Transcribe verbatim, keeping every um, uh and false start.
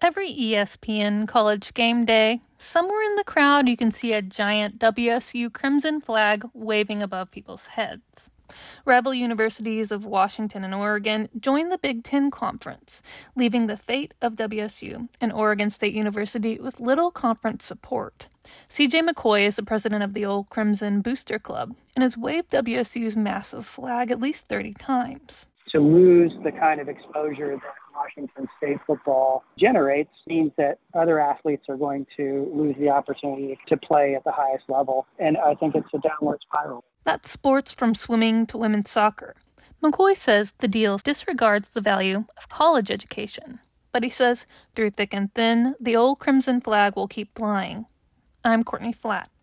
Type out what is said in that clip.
Every E S P N college game day, somewhere in the crowd you can see a giant W S U crimson flag waving above people's heads. Rival universities of Washington and Oregon joined the Big Ten Conference, leaving the fate of W S U and Oregon State University with little conference support. C J McCoy is the president of the Old Crimson Booster Club and has waved W S U's massive flag at least thirty times. To lose the kind of exposure that Washington State football generates means that other athletes are going to lose the opportunity to play at the highest level. And I think it's a downward spiral. That's sports from swimming to women's soccer. McCoy says the deal disregards the value of college education. But he says, through thick and thin, the old crimson flag will keep flying. I'm Courtney Flatt.